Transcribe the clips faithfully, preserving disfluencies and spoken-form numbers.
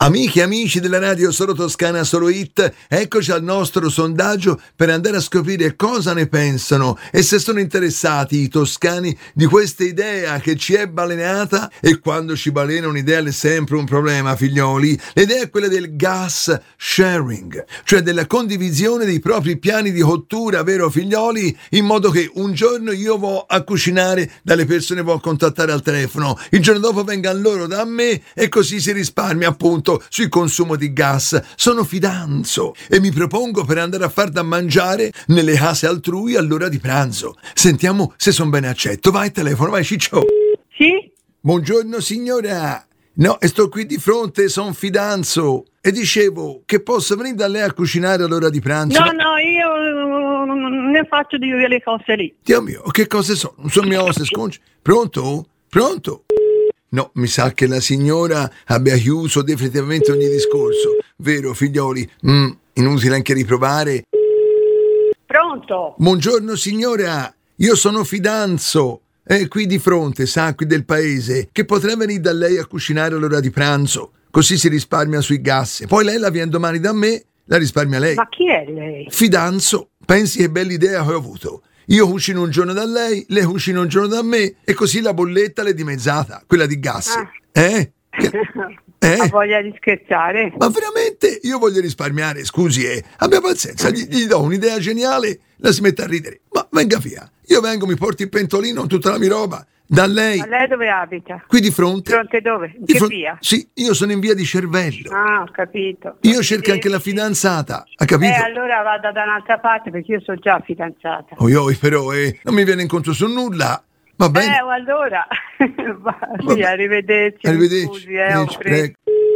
Amiche e amici della radio Solo Toscana Solo Hit, eccoci al nostro sondaggio per andare a scoprire cosa ne pensano e se sono interessati i toscani di questa idea che ci è balenata. E quando ci balena un'idea è sempre un problema, figlioli. L'idea è quella del gas sharing, cioè della condivisione dei propri piani di cottura, vero figlioli? In modo che un giorno io vo a cucinare dalle persone vo a contattare al telefono, il giorno dopo vengano loro da me e così si risparmia appunto sul consumo di gas. Sono fidanzo e mi propongo per andare a far da mangiare nelle case altrui all'ora di pranzo. Sentiamo se son bene accetto. Vai, telefono, vai Ciccio. Sì? Buongiorno signora. No, e sto qui di fronte, son fidanzo. E dicevo che posso venire da lei a cucinare all'ora di pranzo? No, no, io non ne faccio di quelle cose lì. Dio mio, che cose sono? Non sono mie cose sconce. Pronto? Pronto? No, mi sa che la signora abbia chiuso definitivamente ogni discorso. Vero, figlioli? Mm, inutile anche riprovare. Pronto? Buongiorno signora, io sono fidanzo. È qui di fronte, sa, qui del paese, che potrei venire da lei a cucinare all'ora di pranzo. Così si risparmia sui gas. Poi lei la viene domani da me, la risparmia lei. Ma chi è lei? Fidanzo. Pensi che bella idea che ho avuto. Io cucino un giorno da lei, lei cucina un giorno da me e così la bolletta l'è dimezzata, quella di gas. Ah. Eh? Che- eh? Ha voglia di scherzare? Ma veramente? Io voglio risparmiare, scusi, eh. Abbia pazienza, gli, gli do un'idea geniale, la si mette a ridere. Ma venga via, io vengo, mi porti il pentolino con tutta la mia roba, da lei, Ma lei dove abita? qui di fronte. Fronte dove? In Di che fron- via? Sì, io sono in via di Cervello. Ah, ho capito. Io cerco Sì. anche la fidanzata, ha capito? Eh, allora vada da un'altra parte perché io sono già fidanzata. Oh, io, però, eh, non mi viene incontro su nulla. Va bene? Eh, o allora. Va, Vabbè. sì, arrivederci. Arrivederci. Scusi, eh, ho Arrivederci, preso.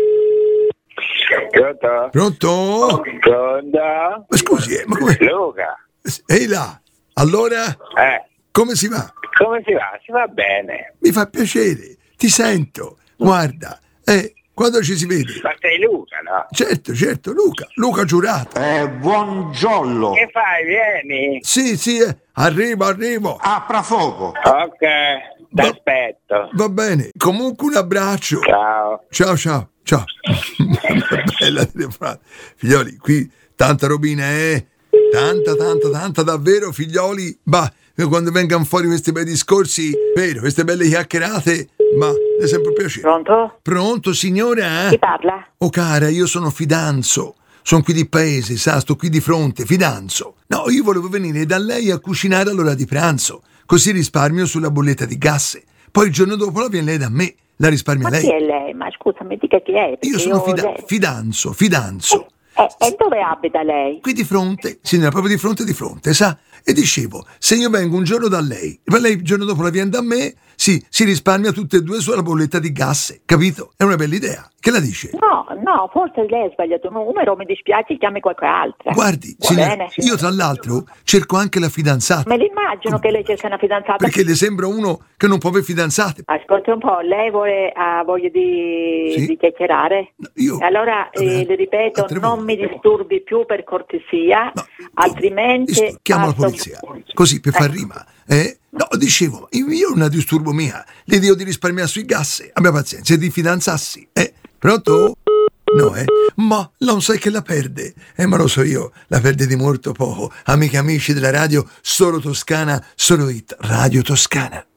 prego. Pronto? Pronto? Pronto? Ma scusi, eh, ma come? Luca? Ehi là, allora, Eh, come si va? come si va? Si va bene. Mi fa piacere, ti sento. Guarda, eh, quando ci si vede? Ma sei Luca, no? Certo, certo, Luca, Luca Giurato. Eh, buongiorno. Che fai? Vieni? Sì, sì, eh, arrivo, arrivo. Apra fuoco. Ok, t'aspetto. Va bene, comunque un abbraccio. Ciao. Ciao, ciao, ciao. Bella telefonata. Figlioli, qui tanta robina, eh? Tanta, tanta, tanta, davvero, figlioli. Bah, quando vengano fuori questi bei discorsi, vero, queste belle chiacchierate, ma è sempre un piacere. Pronto? Pronto, signora? Chi parla? Oh, cara, io sono fidanzo. Sono qui di paese, sa, sto qui di fronte, fidanzo. No, io volevo venire da lei a cucinare all'ora di pranzo, così risparmio sulla bolletta di gas. Poi il giorno dopo la viene lei da me, la risparmia Ma lei. chi è lei? Ma scusa, mi dica chi è? perché Io sono fida- lei- fidanzo, fidanzo. Eh, e dove abita lei? Qui di fronte, signora, proprio di fronte di fronte, sa? E dicevo, se io vengo un giorno da lei, e poi lei il giorno dopo la viene da me, sì, si risparmia tutte e due sulla bolletta di gas, capito? È una bella idea. Che la dice? No, no, forse lei ha sbagliato numero, mi dispiace, chiami qualche altra. Guardi, Va signora, bene. io tra l'altro cerco anche la fidanzata. Me l'immagino che lei cerca una fidanzata. Perché le sembra uno che non può avere fidanzate. Ascolta un po', lei vuole, ha voglia di, Sì. di chiacchierare? No, io- Allora, eh, Vabbè, le ripeto, altre non volte. mi disturbi più per cortesia, No, altrimenti... dis- chiamo la passo- polizia, così per far rima. Eh? No, dicevo, io io non la disturbo mia. Le dico di risparmiare sui gas. Abbia pazienza, e di fidanzarsi. Eh? Pronto? No, eh? Ma non sai che la perde. Eh, ma lo so io, la perde di molto poco. Amiche e amici della radio, Solo Toscana, Solo Hit, Radio Toscana.